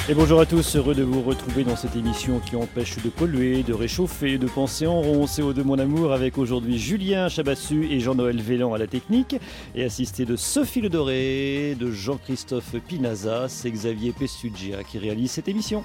Et bonjour à tous, heureux de vous retrouver dans cette émission qui empêche de polluer, de réchauffer, de penser en rond. C'est Au de mon amour avec aujourd'hui Julien Chabassu et Jean-Noël Vélan à la technique et assisté de Sophie Le Doré, de Jean-Christophe Pinaza, c'est Xavier Pessugia qui réalise cette émission.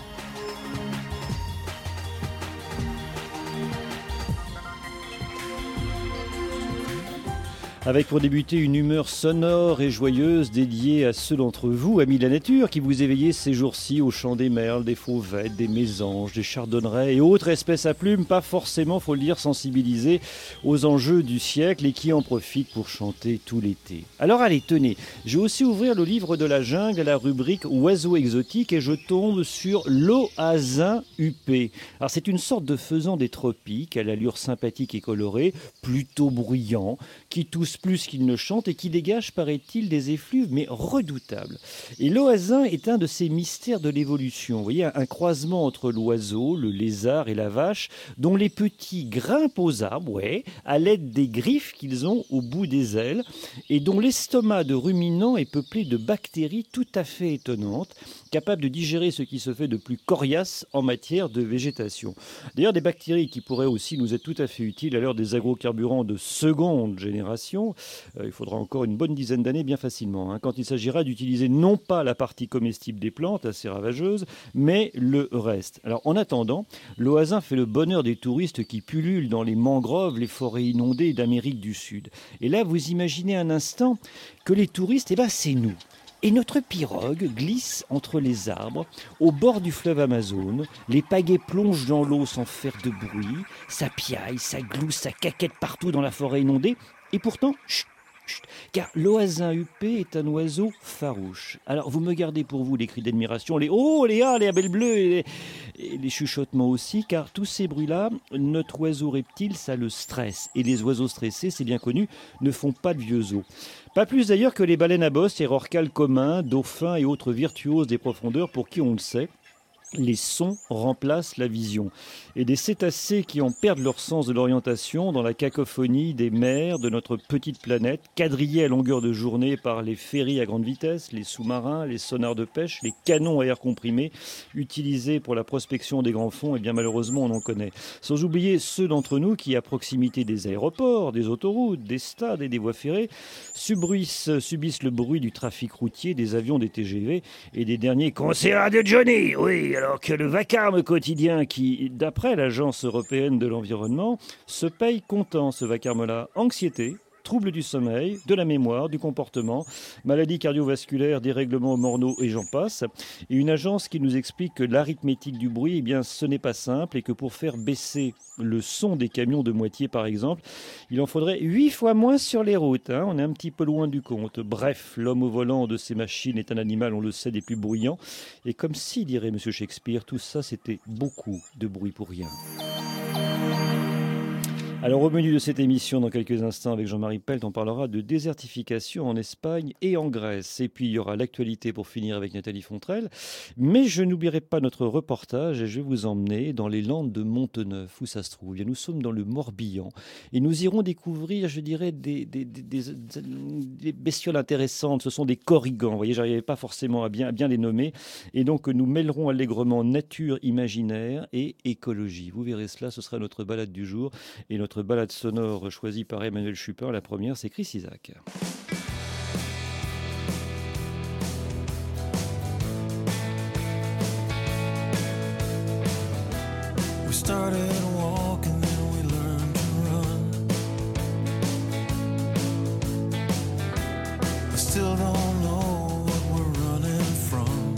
Avec pour débuter une humeur sonore et joyeuse dédiée à ceux d'entre vous, amis de la nature, qui vous éveillez ces jours-ci au chant des merles, des fauvettes, des mésanges, des chardonnerets et autres espèces à plumes, pas forcément, faut le dire, sensibilisées aux enjeux du siècle et qui en profitent pour chanter tout l'été. Alors allez, tenez, je vais aussi ouvrir le livre de la jungle à la rubrique oiseaux exotiques et je tombe sur l'oasin huppé. Alors c'est une sorte de faisan des tropiques à l'allure sympathique et colorée, plutôt bruyant, qui tousse plus qu'il ne chante et qui dégage, paraît-il, des effluves mais redoutables. Et l'oasin est un de ces mystères de l'évolution. Vous voyez, un croisement entre l'oiseau, le lézard et la vache, dont les petits grimpent aux arbres, à l'aide des griffes qu'ils ont au bout des ailes, et dont l'estomac de ruminant est peuplé de bactéries tout à fait étonnantes, capables de digérer ce qui se fait de plus coriace en matière de végétation. D'ailleurs, des bactéries qui pourraient aussi nous être tout à fait utiles à l'heure des agrocarburants de seconde génération. Il faudra encore une bonne dizaine d'années bien facilement, quand il s'agira d'utiliser non pas la partie comestible des plantes, assez ravageuse, mais le reste. Alors en attendant, l'oasin fait le bonheur des touristes qui pullulent dans les mangroves, les forêts inondées d'Amérique du Sud. Et là, vous imaginez un instant que les touristes, c'est nous. Et notre pirogue glisse entre les arbres, au bord du fleuve Amazone. Les pagaies plongent dans l'eau sans faire de bruit. Ça piaille, ça glousse, ça caquette partout dans la forêt inondée. Et pourtant, chut, car l'oasin huppé est un oiseau farouche. Alors vous me gardez pour vous les cris d'admiration, les « Oh, les abelles bleues !» et les chuchotements aussi, car tous ces bruits-là, notre oiseau reptile, ça le stresse. Et les oiseaux stressés, c'est bien connu, ne font pas de vieux os. Pas plus d'ailleurs que les baleines à bosse, les rorquals communs, dauphins et autres virtuoses des profondeurs pour qui on le sait. Les sons remplacent la vision. Et des cétacés qui en perdent leur sens de l'orientation dans la cacophonie des mers de notre petite planète, quadrillés à longueur de journée par les ferries à grande vitesse, les sous-marins, les sonars de pêche, les canons à air comprimé utilisés pour la prospection des grands fonds, et bien malheureusement on en connaît. Sans oublier ceux d'entre nous qui, à proximité des aéroports, des autoroutes, des stades et des voies ferrées, subissent le bruit du trafic routier, des avions, des TGV et des derniers concerts de Johnny, oui. Alors que le vacarme quotidien qui, d'après l'Agence européenne de l'environnement, se paye comptant, ce vacarme-là. Anxiété, troubles du sommeil, de la mémoire, du comportement, maladies cardiovasculaires, dérèglements hormonaux et j'en passe. Et une agence qui nous explique que l'arithmétique du bruit, ce n'est pas simple et que pour faire baisser le son des camions de moitié, par exemple, il en faudrait 8 fois moins sur les routes. On est un petit peu loin du compte. Bref, l'homme au volant de ces machines est un animal, on le sait, des plus bruyants. Et comme si, dirait M. Shakespeare, tout ça, c'était beaucoup de bruit pour rien. Alors au menu de cette émission, dans quelques instants avec Jean-Marie Pelt, on parlera de désertification en Espagne et en Grèce. Et puis il y aura l'actualité pour finir avec Nathalie Fontrelle. Mais je n'oublierai pas notre reportage et je vais vous emmener dans les Landes de Monteneuf, où ça se trouve. Nous sommes dans le Morbihan et nous irons découvrir, je dirais, des bestioles intéressantes. Ce sont des corrigans. Vous voyez, j'arrivais pas forcément à bien les nommer. Et donc nous mêlerons allègrement nature imaginaire et écologie. Vous verrez cela, ce sera notre balade du jour et notre balade sonore choisie par Emmanuel Schupper. La première, c'est Chris Isaak. We started walking, then we learned to run. I still don't know what we're running from.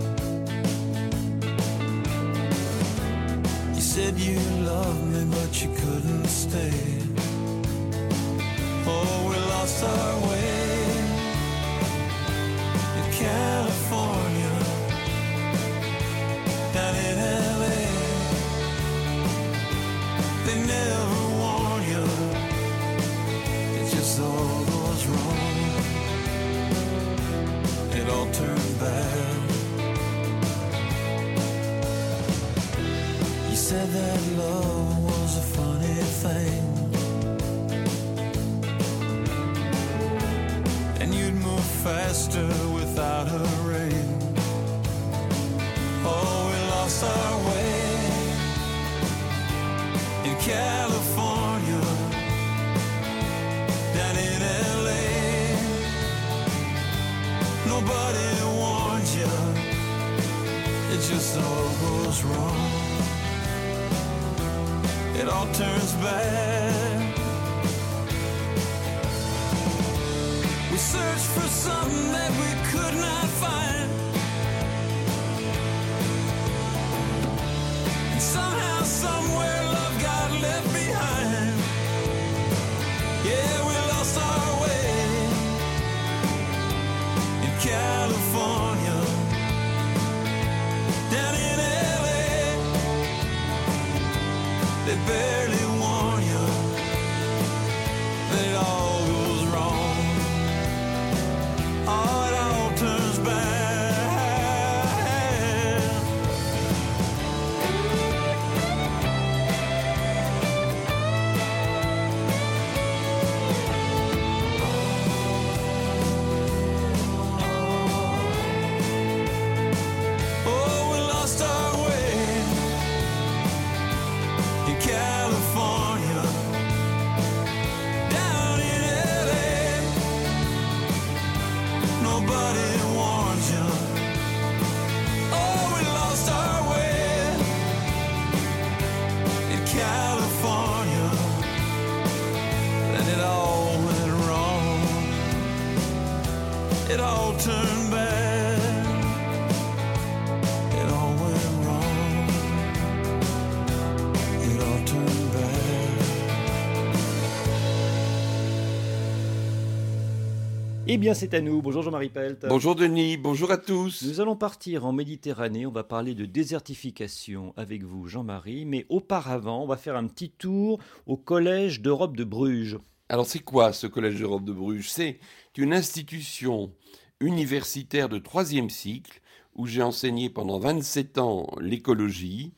You said you loved me, but you couldn't stay. Oh, we lost our way in California, down in LA. They never warn you, it just all goes wrong. It all turned bad. You said that love was a funny thing, and you'd move faster without a ring. lost our way in California, down in LA. Nobody warned you, it just all goes wrong. It all turns bad. We searched for something that we could not find, and somehow, somewhere, love got left behind. Yeah, we lost our way in California, down in LA. They barely warn you that it all goes wrong. Oh, it all turns bad. Oh, we lost our way in California, down in LA. Nobody warns you. Oh, we lost our way in California, and it all went wrong. It all turned bad. It all went wrong. It all turned bad. Eh bien, c'est à nous. Bonjour Jean-Marie Pelt. Bonjour Denis, bonjour à tous. Nous allons partir en Méditerranée. On va parler de désertification avec vous, Jean-Marie. Mais auparavant, on va faire un petit tour au Collège d'Europe de Bruges. Alors c'est quoi ce Collège d'Europe de Bruges? C'est une institution universitaire de 3e cycle où j'ai enseigné pendant 27 ans l'écologie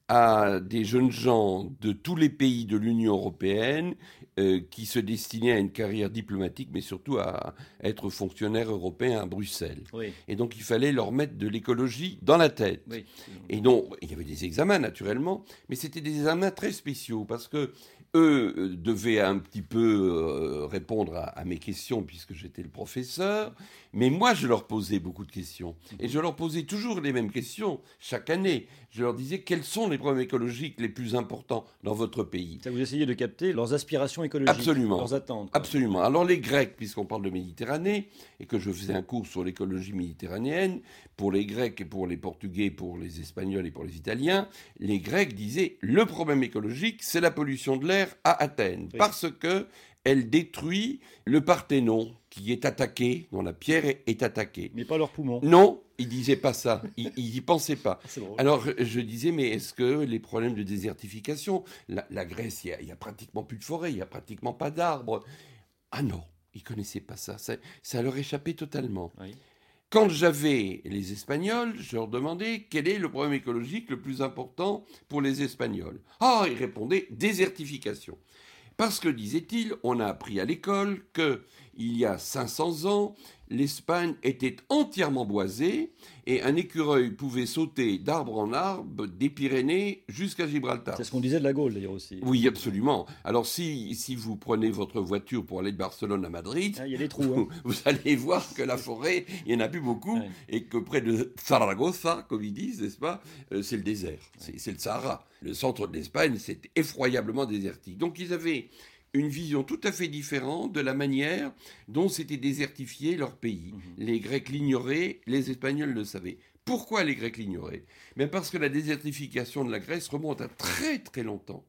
à des jeunes gens de tous les pays de l'Union européenne qui se destinaient à une carrière diplomatique, mais surtout à être fonctionnaires européens à Bruxelles. Oui. Et donc il fallait leur mettre de l'écologie dans la tête. Oui. Et donc il y avait des examens naturellement, mais c'était des examens très spéciaux parce que eux devaient un petit peu répondre à mes questions puisque j'étais le professeur, mais moi je leur posais beaucoup de questions. Et je leur posais toujours les mêmes questions chaque année. Je leur disais quels sont les problèmes écologiques les plus importants dans votre pays. Ça, vous essayez de capter leurs aspirations écologiques, Absolument. leurs attentes. Quoi. Absolument. Alors les Grecs, puisqu'on parle de Méditerranée, et que je faisais un cours sur l'écologie méditerranéenne, pour les Grecs et pour les Portugais, pour les Espagnols et pour les Italiens, les Grecs disaient le problème écologique, c'est la pollution de l'air à Athènes, Oui. parce que elle détruit le Parthénon, qui est attaqué, dont la pierre est attaquée. Mais pas leurs poumons. Non, ils disaient pas ça, ils y pensaient pas. C'est drôle. Alors je disais, mais est-ce que les problèmes de désertification, la Grèce, il y a pratiquement plus de forêt, il y a pratiquement pas d'arbres. Ah non, ils connaissaient pas ça, ça leur échappait totalement. Oui. Quand j'avais les Espagnols, je leur demandais quel est le problème écologique le plus important pour les Espagnols. Ah, ils répondaient désertification. Parce que, disait-il, on a appris à l'école que il y a 500 ans, l'Espagne était entièrement boisée et un écureuil pouvait sauter d'arbre en arbre des Pyrénées jusqu'à Gibraltar. C'est ce qu'on disait de la Gaule d'ailleurs aussi. Oui, absolument. Alors si vous prenez votre voiture pour aller de Barcelone à Madrid, Ah, il y a des trous. Hein. vous allez voir que la forêt, il n'y en a plus beaucoup, Ouais. et que près de Zaragoza, comme ils disent, n'est-ce pas, c'est le désert, c'est le Sahara. Le centre de l'Espagne, c'est effroyablement désertique. Donc ils avaient une vision tout à fait différente de la manière dont s'était désertifié leur pays. Les Grecs l'ignoraient, les Espagnols le savaient. Pourquoi les Grecs l'ignoraient? Mais parce que la désertification de la Grèce remonte à très très longtemps.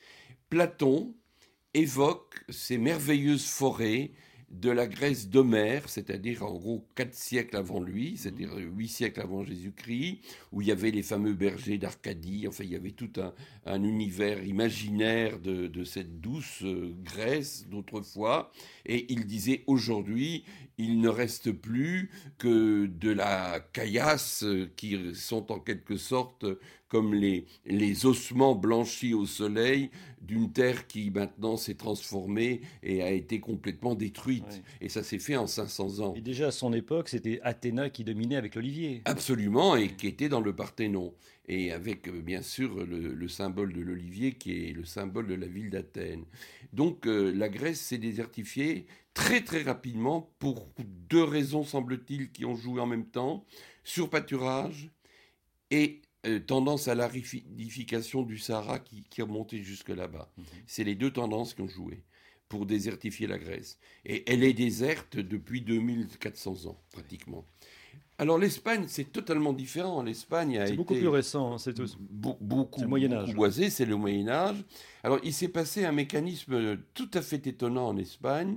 Platon évoque ces merveilleuses forêts de la Grèce d'Homère, c'est-à-dire en gros 4 siècles avant lui, c'est-à-dire 8 siècles avant Jésus-Christ, où il y avait les fameux bergers d'Arcadie, enfin il y avait tout un univers imaginaire de cette douce Grèce d'autrefois, et il disait aujourd'hui, il ne reste plus que de la caillasse qui sont en quelque sorte comme les ossements blanchis au soleil d'une terre qui maintenant s'est transformée et a été complètement détruite. Ouais. Et ça s'est fait en 500 ans. Et déjà à son époque, c'était Athéna qui dominait avec l'olivier. Absolument, et qui était dans le Parthénon. Et avec, bien sûr, le symbole de l'olivier qui est le symbole de la ville d'Athènes. Donc la Grèce s'est désertifiée très très rapidement pour deux raisons, semble-t-il, qui ont joué en même temps. Surpâturage et tendance à l'aridification du Sahara qui remontait jusque là-bas. C'est les deux tendances qui ont joué pour désertifier la Grèce. Et elle est déserte depuis 2400 ans, pratiquement. Alors l'Espagne, c'est totalement différent. L'Espagne a C'est été beaucoup plus récent, c'est tout. beaucoup, C'est le Moyen-Âge. beaucoup boisé, c'est le Moyen-Âge. Alors il s'est passé un mécanisme tout à fait étonnant en Espagne.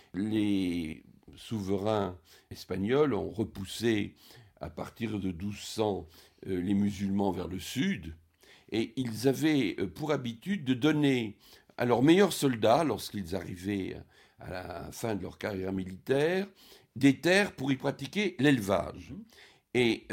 Les souverains espagnols ont repoussé à partir de 1200 les musulmans vers le sud, et ils avaient pour habitude de donner à leurs meilleurs soldats, lorsqu'ils arrivaient à la fin de leur carrière militaire, des terres pour y pratiquer l'élevage. Et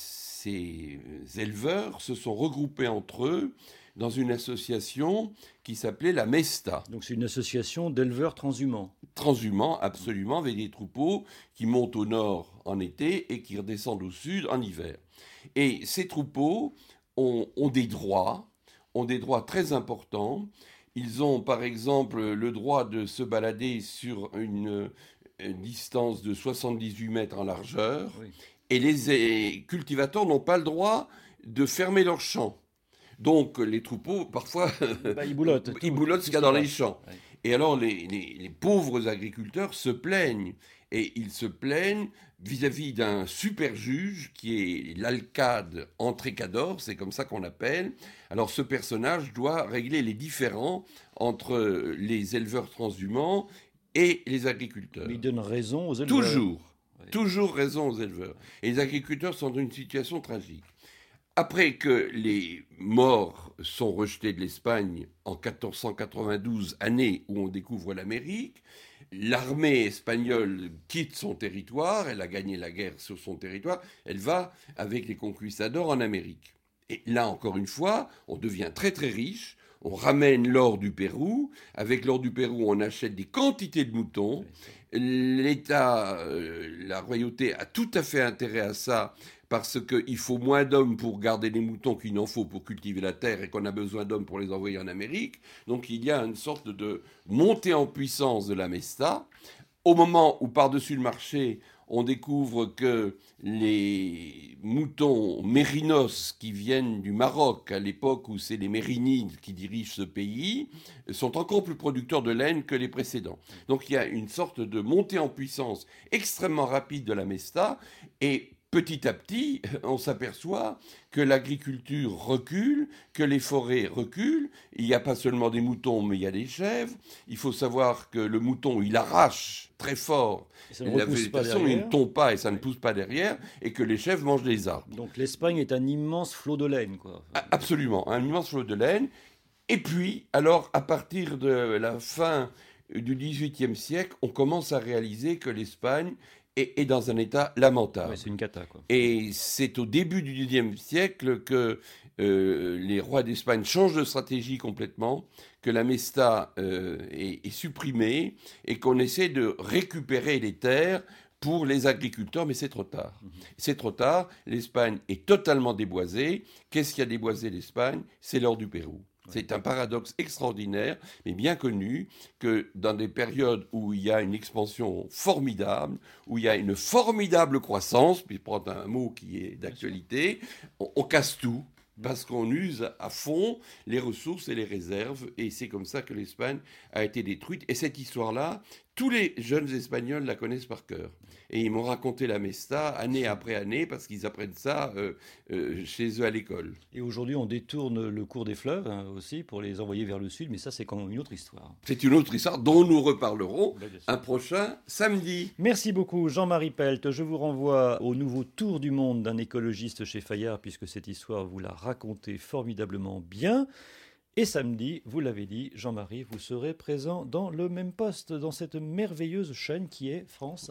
ces éleveurs se sont regroupés entre eux dans une association qui s'appelait la Mesta. Donc c'est une association d'éleveurs transhumants. Transhumants, absolument, avec des troupeaux qui montent au nord en été et qui redescendent au sud en hiver. Et ces troupeaux ont des droits très importants. Ils ont par exemple le droit de se balader sur une distance de 78 mètres en largeur, Oui. et les cultivateurs n'ont pas le droit de fermer leurs champs. Donc les troupeaux, parfois, Ils boulotent. ils boulotent ce qu'il y a dans les champs. Ouais. Et alors les pauvres agriculteurs se plaignent. Et ils se plaignent vis-à-vis d'un super juge qui est l'alcade Entrecador, c'est comme ça qu'on l'appelle. Alors ce personnage doit régler les différends entre les éleveurs transhumants et les agriculteurs. Mais il donne raison aux éleveurs. Toujours raison aux éleveurs. Et les agriculteurs sont dans une situation tragique. Après que les Maures sont rejetés de l'Espagne en 1492, année où on découvre l'Amérique, l'armée espagnole quitte son territoire, elle a gagné la guerre sur son territoire, elle va avec les conquistadors en Amérique. Et là, encore une fois, on devient très très riche, on ramène l'or du Pérou, avec l'or du Pérou, on achète des quantités de moutons, l'État, la royauté a tout à fait intérêt à ça, parce qu'il faut moins d'hommes pour garder les moutons qu'il n'en faut pour cultiver la terre et qu'on a besoin d'hommes pour les envoyer en Amérique. Donc il y a une sorte de montée en puissance de la Mesta. Au moment où par-dessus le marché, on découvre que les moutons mérinos qui viennent du Maroc, à l'époque où c'est les Mérinides qui dirigent ce pays, sont encore plus producteurs de laine que les précédents. Donc il y a une sorte de montée en puissance extrêmement rapide de la Mesta, et petit à petit, on s'aperçoit que l'agriculture recule, que les forêts reculent. Il n'y a pas seulement des moutons, mais il y a des chèvres. Il faut savoir que le mouton, il arrache très fort. Ça ne La repousse pas végétation, il derrière. ne tombe pas et ça ne pousse pas derrière, et que les chèvres mangent les arbres. Donc l'Espagne est un immense flot de laine, quoi. Absolument, un immense flot de laine. Et puis, alors, à partir de la fin du XVIIIe siècle, on commence à réaliser que l'Espagne est dans un état lamentable. Ouais, c'est une cata, quoi. Et c'est au début du XIXe siècle que les rois d'Espagne changent de stratégie complètement, que la Mesta est supprimée et qu'on essaie de récupérer les terres pour les agriculteurs, mais c'est trop tard. C'est trop tard, l'Espagne est totalement déboisée. Qu'est-ce qui a déboisé l'Espagne? C'est l'or du Pérou. C'est un paradoxe extraordinaire, mais bien connu, que dans des périodes où il y a une expansion formidable, où il y a une formidable croissance, puis prendre un mot qui est d'actualité, on casse tout, parce qu'on use à fond les ressources et les réserves, et c'est comme ça que l'Espagne a été détruite. Et cette histoire-là, tous les jeunes Espagnols la connaissent par cœur. Et ils m'ont raconté la Mesta année après année, parce qu'ils apprennent ça chez eux à l'école. Et aujourd'hui, on détourne le cours des fleuves aussi pour les envoyer vers le sud, mais ça, c'est quand même une autre histoire. C'est une autre histoire dont nous reparlerons Bien sûr. un prochain samedi. Merci beaucoup, Jean-Marie Pelt. Je vous renvoie au nouveau tour du monde d'un écologiste chez Fayard, puisque cette histoire, vous la racontez formidablement bien. Et samedi, vous l'avez dit, Jean-Marie, vous serez présent dans le même poste, dans cette merveilleuse chaîne qui est France Inter.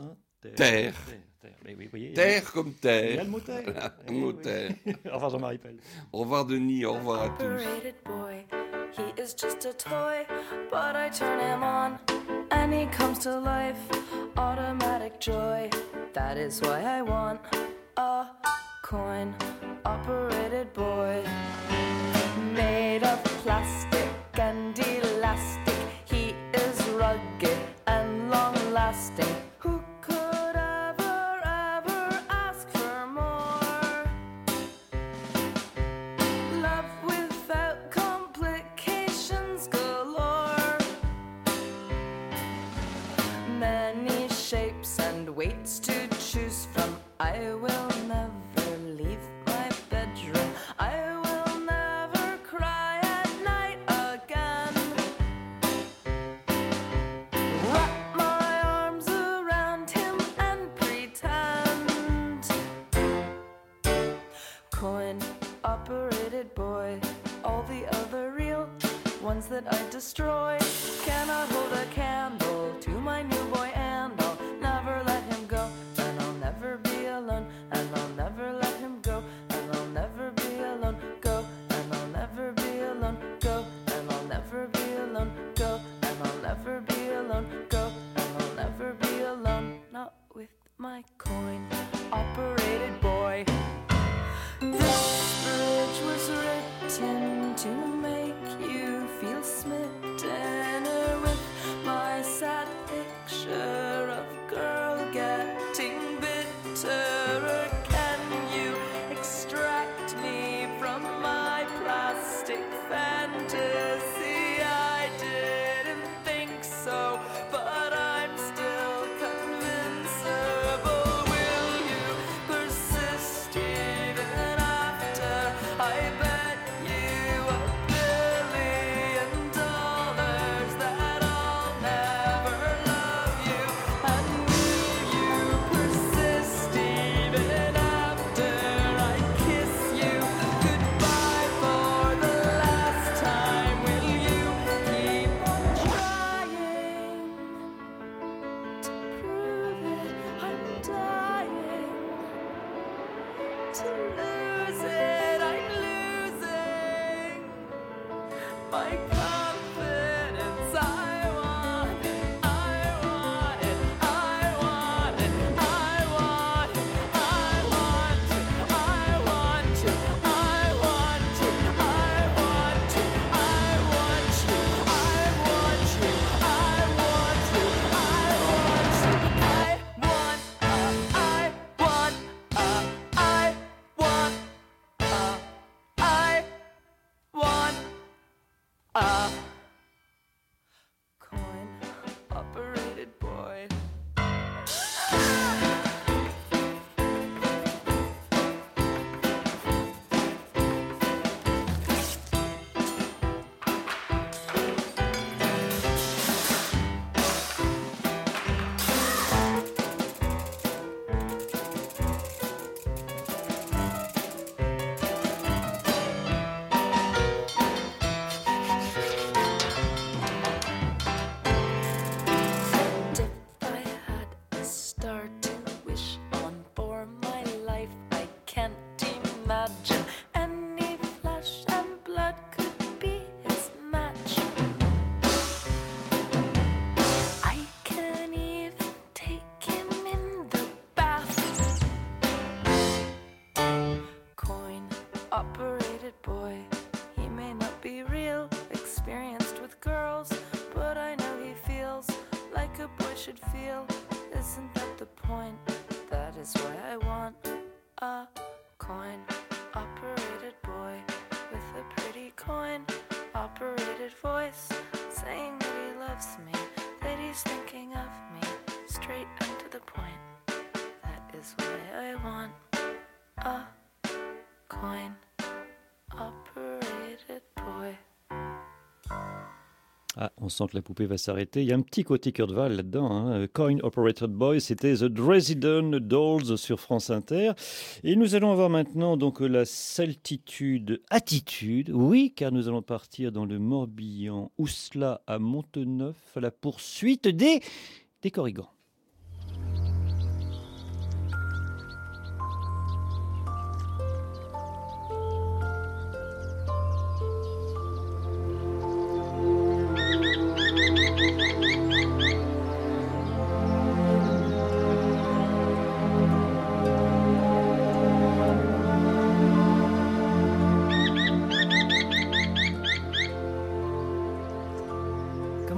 Terre. Mais oui, vous voyez, Terre comme il y a terre. le mot terre. Voilà, Eh le mot oui. terre. Au revoir Jean-Marie Pell. Au revoir Denis, au revoir à tous. Operated boy, he is just a toy, but I turn him on and he comes to life. Automatic joy, that is why I want a coin operated boy. Made of plastic and elastic, he is rugged and long lasting. Who could ever ask for more? Love without complications galore. Many shapes and weights to choose from. I will never leave my bedroom. I will never cry at night again. Wrap my arms around him and pretend. Coin operated boy, all the other real ones that I destroy cannot hold a candle to my new boy, and I'll never let him go, and I'll never be alone, and I'll never let him go, and I'll never be alone, go, and I'll never be alone, go, and I'll never be alone, go, and I'll never be alone, go, and I'll never be alone, not with my coin operated boy. This bridge was written to make you feel smitten with my sad picture of girl getting bitter. Can you extract me from my plastic fantasy? I didn't think so, but I'm still convincible. Will you persist even after I bet you $1 billion that I'll never love you? And will you persist even after I kiss you goodbye for the last time? Will you keep on trying to prove it? I'm dying to lose it. I'm losing my confidence. I want it. I want it. I want it. I want it. I want to. I want to. I want to. I want to. I want you. I want you. I want you. I want you. I want. I want. I want. I want a coin operated boy. And if I had a star to wish on for my life, I can't imagine any flesh and blood could be his match. I can even take him in the bath. Coin operated boy, he may not be real, experienced with girls, but I know he feels like a boy should feel. Isn't that the point? That is why I want a coin operated boy with a pretty coin operated voice, saying that he loves me, that he's thinking of me, straight and to the point. That is why I want a coin operated boy. Ah, on sent que la poupée va s'arrêter. Il y a un petit côté Kurt Weill là-dedans. Hein. Coin Operated Boy, c'était The Dresden Dolls sur France Inter. Et nous allons avoir maintenant donc la Celtitude Attitude. Oui, car nous allons partir dans le Morbihan, Ousla à Monteneuf, à la poursuite des corrigans.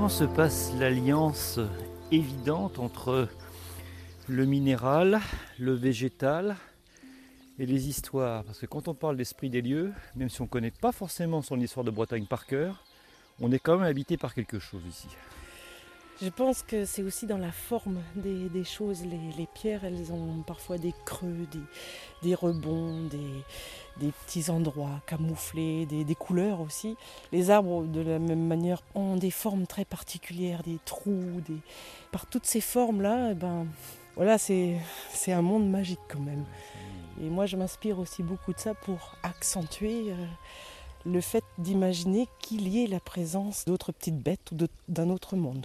comment se passe l'alliance évidente entre le minéral, le végétal et les histoires. Parce que quand on parle d'esprit des lieux, même si on ne connaît pas forcément son histoire de Bretagne par cœur, on est quand même habité par quelque chose ici. Je pense que c'est aussi dans la forme des choses. Les pierres, elles ont parfois des creux, des rebonds, des petits endroits camouflés, des couleurs aussi. Les arbres, de la même manière, ont des formes très particulières, des trous. Par toutes ces formes-là, voilà, c'est un monde magique quand même. Et moi, je m'inspire aussi beaucoup de ça pour accentuer le fait d'imaginer qu'il y ait la présence d'autres petites bêtes ou d'un autre monde.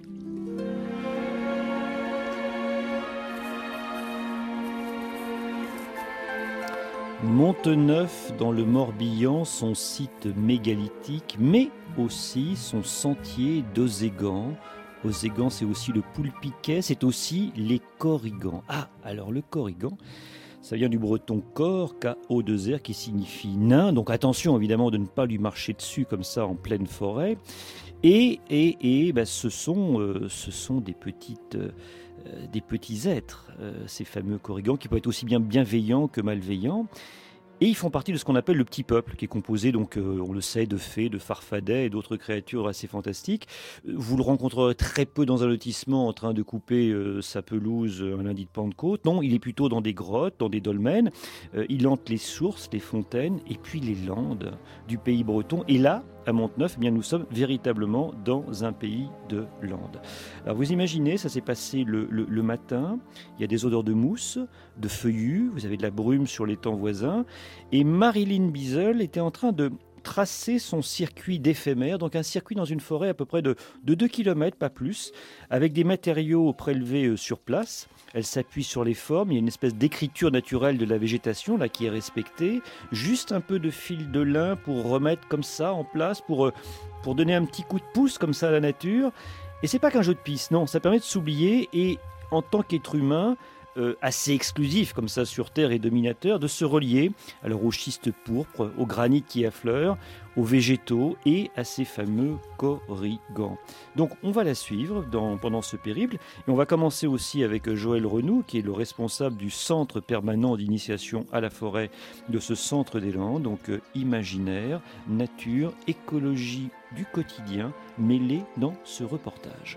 Monteneuf dans le Morbihan, son site mégalithique, mais aussi son sentier d'Ozégan. Ozégan, c'est aussi le Poulpiquet, c'est aussi les Corrigans. Ah, alors le Corrigan, ça vient du breton cor, K-O-2-R, qui signifie nain. Donc attention évidemment de ne pas lui marcher dessus comme ça en pleine forêt. Et ce sont des petits êtres, ces fameux corrigans, qui peuvent être aussi bien bienveillants que malveillants. Et ils font partie de ce qu'on appelle le petit peuple, qui est composé, donc, on le sait, de fées, de farfadets et d'autres créatures assez fantastiques. Vous le rencontrerez très peu dans un lotissement en train de couper sa pelouse un lundi de Pentecôte. Non, il est plutôt dans des grottes, dans des dolmens. Il hante les sources, les fontaines et puis les landes du pays breton. Et là, à Monteneuf, eh bien, nous sommes véritablement dans un pays de landes. Alors vous imaginez, ça s'est passé le matin, il y a des odeurs de mousse, de feuillus, vous avez de la brume sur l'étang voisin, et Marilyn Bizel était en train de tracer son circuit d'éphémère, donc un circuit dans une forêt à peu près de 2 km, pas plus, avec des matériaux prélevés sur place. Elle s'appuie sur les formes, il y a une espèce d'écriture naturelle de la végétation là, qui est respectée, juste un peu de fil de lin pour remettre comme ça en place, pour donner un petit coup de pouce comme ça à la nature. Et c'est pas qu'un jeu de piste, non, ça permet de s'oublier et en tant qu'être humain, assez exclusif comme ça sur Terre et dominateur, de se relier alors aux schistes pourpres, au granit qui affleure, aux végétaux et à ces fameux corrigans. Donc on va la suivre pendant ce périple et on va commencer aussi avec Joël Renoux qui est le responsable du centre permanent d'initiation à la forêt de ce centre des Landes, donc imaginaire, nature, écologie du quotidien mêlés dans ce reportage.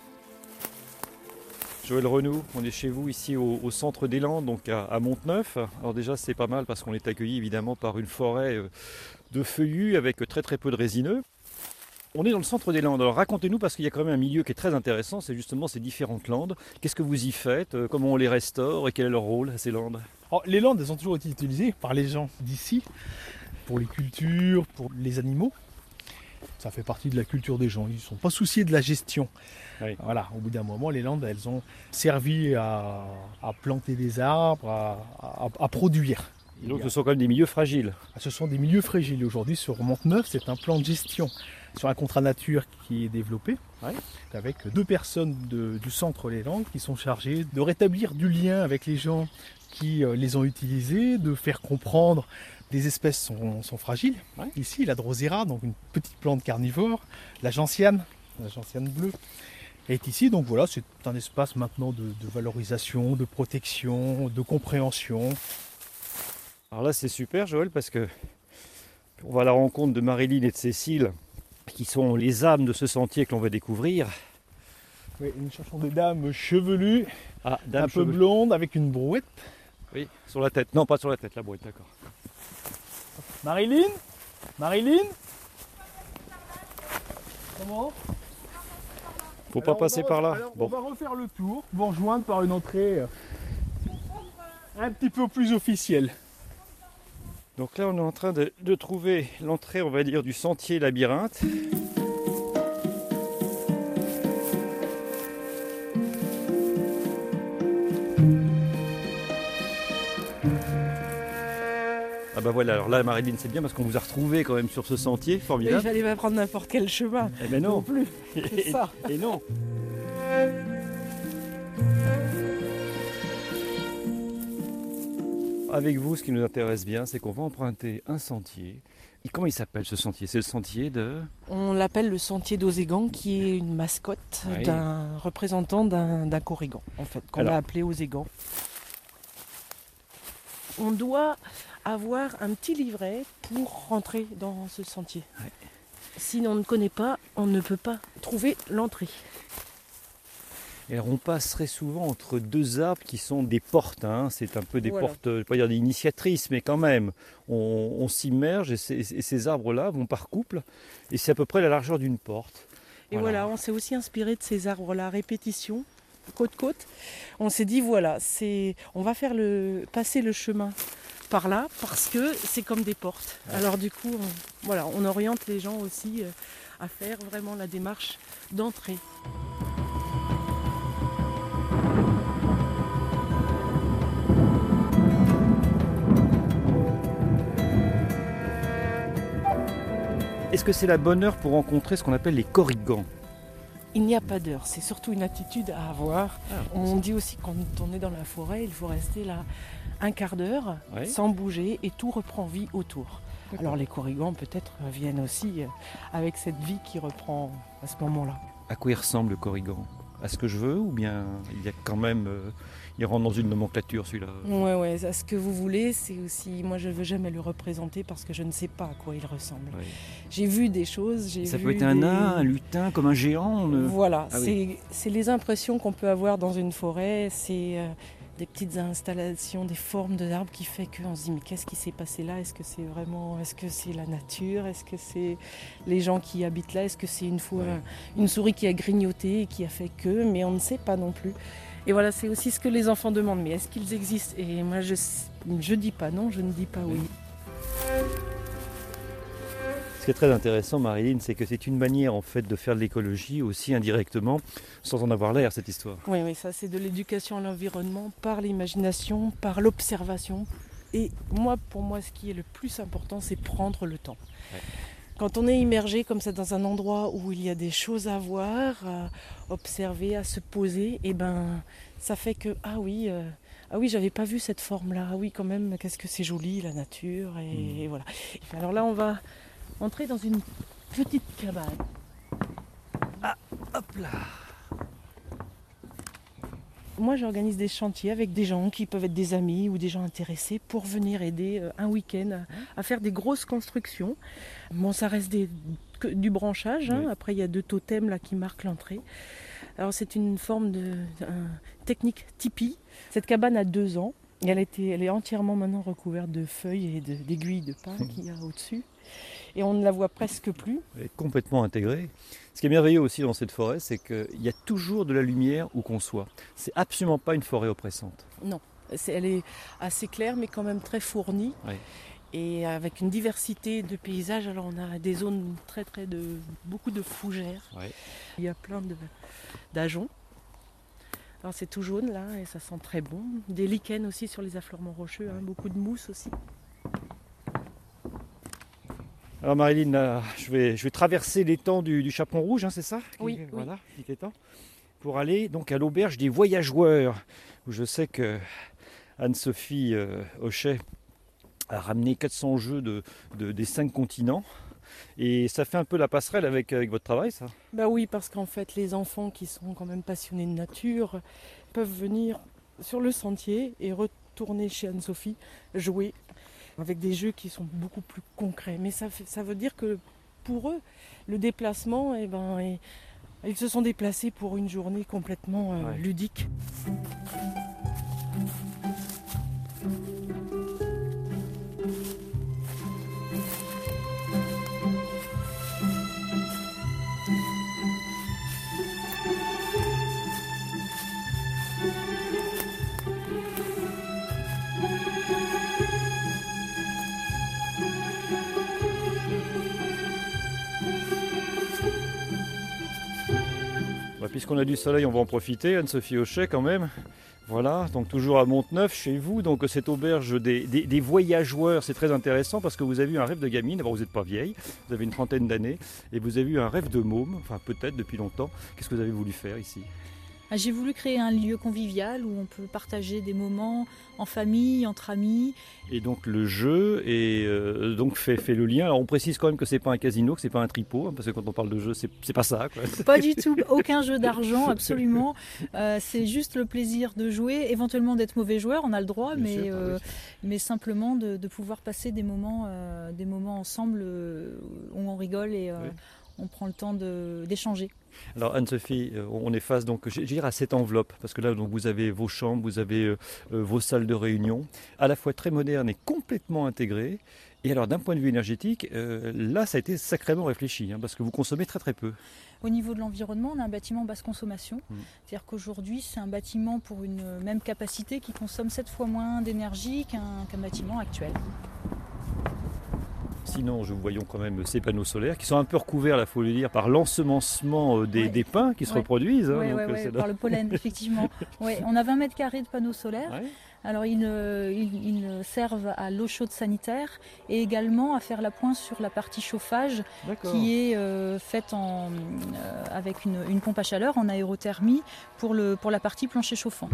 Joël Renoux, on est chez vous ici au centre des Landes, donc à Monteneuf. Alors déjà c'est pas mal parce qu'on est accueilli évidemment par une forêt de feuillus avec très très peu de résineux. On est dans le centre des Landes, alors racontez-nous parce qu'il y a quand même un milieu qui est très intéressant, c'est justement ces différentes landes. Qu'est-ce que vous y faites, comment on les restaure et quel est leur rôle à ces landes? Alors, les landes, elles ont toujours été utilisées par les gens d'ici, pour les cultures, pour les animaux. Ça fait partie de la culture des gens, ils ne sont pas souciés de la gestion. Oui. Voilà, au bout d'un moment, les landes, elles ont servi à planter des arbres, à produire. Donc ce sont quand même des milieux fragiles. Ce sont des milieux fragiles. Aujourd'hui, sur Monteneuf, c'est un plan de gestion sur un contrat nature qui est développé, avec 2 personnes du centre Les Landes qui sont chargées de rétablir du lien avec les gens qui les ont utilisés, de faire comprendre des espèces sont fragiles. Ouais. Ici, la drosera, donc une petite plante carnivore, la gentiane bleue, est ici. Donc voilà, c'est un espace maintenant de valorisation, de protection, de compréhension. Alors là, c'est super, Joël, parce que on va à la rencontre de Marilyn et de Cécile, qui sont les âmes de ce sentier que l'on va découvrir. Oui, nous cherchons des dames chevelues, un peu blondes, avec une brouette. Oui, sur la tête. Non, pas sur la tête, la brouette, d'accord. Marilyn ? Comment ? Faut pas passer par là. Alors, bon. On va refaire le tour, vous rejoindre par une entrée un petit peu plus officielle. Donc là, on est en train de trouver l'entrée, on va dire, du sentier labyrinthe. Ah bah voilà, alors là Marilyn c'est bien parce qu'on vous a retrouvé quand même sur ce sentier, formidable. Il fallait pas prendre n'importe quel chemin. Eh ben non plus, c'est ça. Et non. avec vous, ce qui nous intéresse bien, c'est qu'on va emprunter un sentier. Et comment il s'appelle ce sentier? C'est le sentier de... On l'appelle le sentier d'Ozégan, qui est une mascotte Oui. d'un représentant d'un Corrigan, en fait, qu'on Alors. a appelé Ozégan. On doit avoir un petit livret pour rentrer dans ce sentier. Ouais. Si on ne connaît pas, on ne peut pas trouver l'entrée. Et alors on passerait souvent entre deux arbres qui sont des portes, hein. C'est un peu des Voilà. portes, je ne vais pas dire des initiatrices, mais quand même, on s'immerge et ces arbres-là vont par couple, et c'est à peu près la largeur d'une porte. Et voilà, on s'est aussi inspiré de ces arbres-là, répétition, côte-côte. On s'est dit, voilà, on va faire passer le chemin par là, parce que c'est comme des portes. Ouais. Alors du coup, on oriente les gens aussi à faire vraiment la démarche d'entrée. Est-ce que c'est la bonne heure pour rencontrer ce qu'on appelle les corrigans? Il n'y a pas d'heure, c'est surtout une attitude à avoir. Ah, On dit aussi que quand on est dans la forêt, il faut rester là un quart d'heure Ouais. sans bouger et tout reprend vie autour. Alors les corrigans peut-être viennent aussi avec cette vie qui reprend à ce moment-là. À quoi il ressemble le corrigan? À ce que je veux, ou bien il y a quand même... il rentre dans une nomenclature celui-là? Ouais, à ce que vous voulez, c'est aussi... Moi je ne veux jamais le représenter parce que je ne sais pas à quoi il ressemble. Ouais. J'ai vu des choses, j'ai Ça vu peut être un des- nain, un lutin, comme un géant. Voilà, Ah oui. c'est les impressions qu'on peut avoir dans une forêt, c'est des petites installations, des formes d'arbres qui fait qu'on se dit mais qu'est-ce qui s'est passé là? Est-ce que c'est la nature? Est-ce que c'est les gens qui habitent là? Est-ce que c'est une fois Ouais. une souris qui a grignoté et qui a fait que? Mais on ne sait pas non plus. Et voilà, c'est aussi ce que les enfants demandent, mais est-ce qu'ils existent? Et moi je dis pas non, je ne dis pas oui. Ce qui est très intéressant, Marilyn, c'est que c'est une manière en fait de faire de l'écologie aussi indirectement, sans en avoir l'air, cette histoire. Oui, ça c'est de l'éducation à l'environnement par l'imagination, par l'observation. Et pour moi, ce qui est le plus important, c'est prendre le temps. Ouais. Quand on est immergé comme ça dans un endroit où il y a des choses à voir, à observer, à se poser, et ben ça fait que ah oui, j'avais pas vu cette forme-là. Ah oui, quand même, qu'est-ce que c'est joli la nature et voilà. Alors là, on va entrer dans une petite cabane. Hop là! Moi, j'organise des chantiers avec des gens qui peuvent être des amis ou des gens intéressés pour venir aider un week-end à faire des grosses constructions. Bon, ça reste du branchage. Hein. Oui. Après, il y a 2 totems là qui marquent l'entrée. Alors, c'est une forme de technique tipi. Cette cabane a 2 ans. Et elle est entièrement maintenant recouverte de feuilles et d'aiguilles de pin qu'il y a au-dessus. Et on ne la voit presque plus. Elle est complètement intégrée. Ce qui est merveilleux aussi dans cette forêt, c'est qu'il y a toujours de la lumière où qu'on soit. C'est absolument pas une forêt oppressante. Non, elle est assez claire mais quand même très fournie. Oui. Et avec une diversité de paysages, alors on a des zones beaucoup de fougères. Ouais. Il y a plein d'ajoncs. Alors c'est tout jaune là et ça sent très bon. Des lichens aussi sur les affleurements rocheux, hein, beaucoup de mousse aussi. Alors Marilyn, là, je vais traverser l'étang du Chaperon Rouge, hein, c'est ça? Oui, Voilà, petit étang. Pour aller donc à l'auberge des voyageurs, où je sais que Anne-Sophie Hochet a ramené 400 jeux des 5 continents. Et ça fait un peu la passerelle avec votre travail, ça? Bah oui, parce qu'en fait les enfants qui sont quand même passionnés de nature peuvent venir sur le sentier et retourner chez Anne-Sophie jouer avec des jeux qui sont beaucoup plus concrets. Mais ça veut dire que pour eux, le déplacement, ils se sont déplacés pour une journée complètement Ouais. ludique. Bah, puisqu'on a du soleil, on va en profiter, Anne-Sophie Hochet quand même. Voilà, donc toujours à Monteneuf, chez vous, donc cette auberge des voyageurs, c'est très intéressant parce que vous avez eu un rêve de gamine. D'abord, vous n'êtes pas vieille, vous avez une trentaine d'années, et vous avez eu un rêve de môme, enfin peut-être depuis longtemps. Qu'est-ce que vous avez voulu faire ici? J'ai voulu créer un lieu convivial où on peut partager des moments en famille, entre amis. Et donc le jeu donc fait le lien. Alors on précise quand même que c'est pas un casino, que c'est pas un tripot, hein, parce que quand on parle de jeu, c'est pas ça, quoi. Pas du tout, aucun jeu d'argent, absolument. C'est juste le plaisir de jouer, éventuellement d'être mauvais joueur, on a le droit, mais simplement de pouvoir passer des moments ensemble où on rigole et on prend le temps d'échanger. Alors Anne-Sophie, on est face donc, je dirais, à cette enveloppe, parce que là donc, vous avez vos chambres, vous avez vos salles de réunion, à la fois très modernes et complètement intégrées. Et alors d'un point de vue énergétique, là ça a été sacrément réfléchi, hein, parce que vous consommez très très peu. Au niveau de l'environnement, on a un bâtiment basse consommation. C'est-à-dire qu'aujourd'hui, c'est un bâtiment pour une même capacité qui consomme 7 fois moins d'énergie qu'un bâtiment actuel. Sinon, nous voyons quand même ces panneaux solaires qui sont un peu recouverts, il faut le dire, par l'ensemencement des pins qui se reproduisent. Oui, par le pollen, effectivement. On a 20 mètres carrés de panneaux solaires. Ouais. Alors, ils servent à l'eau chaude sanitaire et également à faire la pointe sur la partie chauffage qui est faite avec une pompe à chaleur en aérothermie pour la partie plancher chauffant.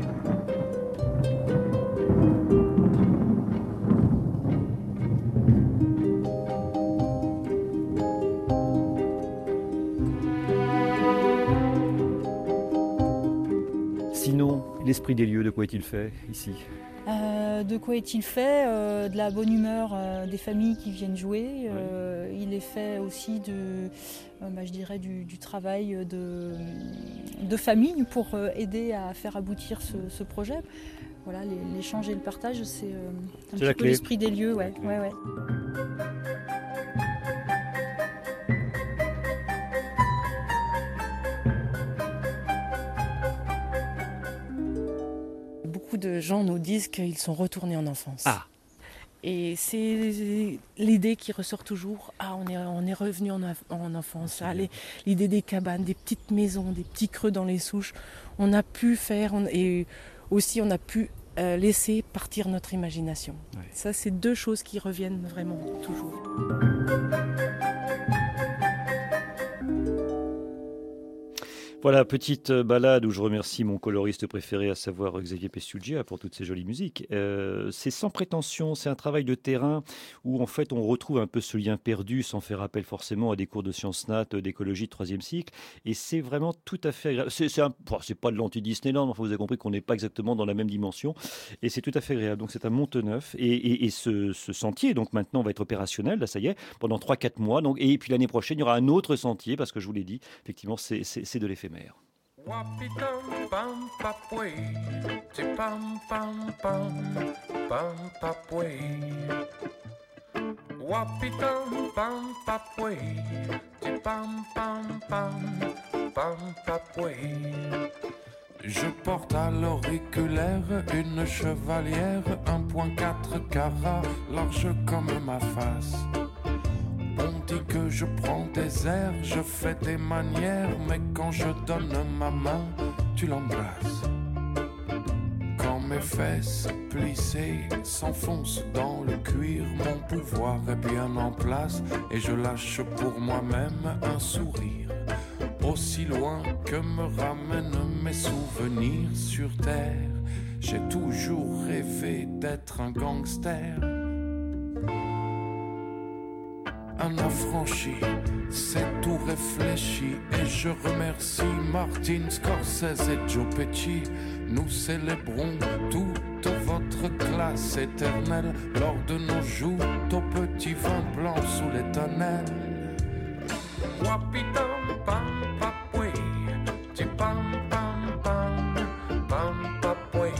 Sinon, l'esprit des lieux, de quoi est-il fait ici ? De quoi est-il fait ? De la bonne humeur des familles qui viennent jouer. Il est fait aussi je dirais du travail de famille pour aider à faire aboutir ce projet. Voilà, l'échange et le partage, c'est un petit peu l'esprit des lieux. Ouais. Beaucoup de gens nous disent qu'ils sont retournés en enfance. Ah. Et c'est l'idée qui ressort toujours. On est revenu en enfance. L'idée des cabanes, des petites maisons, des petits creux dans les souches. On a pu faire et aussi on a pu laisser partir notre imagination. Ouais. Ça, c'est deux choses qui reviennent vraiment toujours. Voilà, petite balade où je remercie mon coloriste préféré, à savoir Xavier Pesciugia, pour toutes ces jolies musiques. C'est sans prétention, c'est un travail de terrain où en fait on retrouve un peu ce lien perdu, sans faire appel forcément à des cours de sciences nat, d'écologie de 3e cycle. Et c'est vraiment tout à fait agréable. C'est pas de l'anti-Disneyland, enfin vous avez compris qu'on n'est pas exactement dans la même dimension. Et c'est tout à fait agréable. Donc c'est à Monteneuf. Et ce sentier, donc maintenant, va être opérationnel, là ça y est, pendant 3-4 mois. Donc, et puis l'année prochaine, il y aura un autre sentier, parce que je vous l'ai dit, effectivement, c'est de l'éphémère. Wapitam pam papwe, ti pam pam pam pam papwe. Wapitam pam papwe, ti pam pam pam pam papwe. Je porte à l'auriculaire une chevalière 1.4 carats, large comme ma face. On dit que je prends des airs, je fais des manières, mais quand je donne ma main, tu l'embrasses. Quand mes fesses plissées s'enfoncent dans le cuir, mon pouvoir est bien en place et je lâche pour moi-même un sourire. Aussi loin que me ramènent mes souvenirs sur terre, j'ai toujours rêvé d'être un gangster. Un affranchi, c'est tout réfléchi. Et je remercie Martin Scorsese et Joe Pesci. Nous célébrons toute votre classe éternelle lors de nos joutes au petit vin blanc sous les tonnelles. Wapitam pam papwe, ti pam pam pam pam papwe.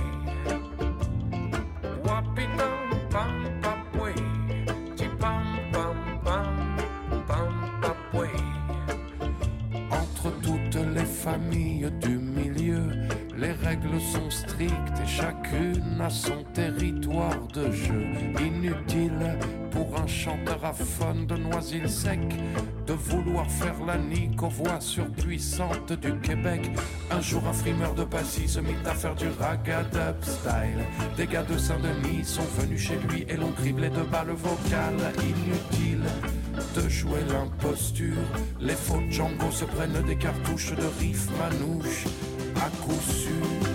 Wapitam pam papwe, ti pam pam pam papwe. Entre toutes les familles du milieu, les règles sont strictes et chacune a son territoire de jeu. Inutile pour un chanteur aphone de Noisy-le-Sec de vouloir faire la nique aux voix surpuissantes du Québec. Un jour un frimeur de Passy se mit à faire du ragga-dub style. Des gars de Saint-Denis sont venus chez lui et l'ont criblé de balles vocales. Inutile de jouer l'imposture, les faux Django se prennent des cartouches de riff manouche à coup sûr.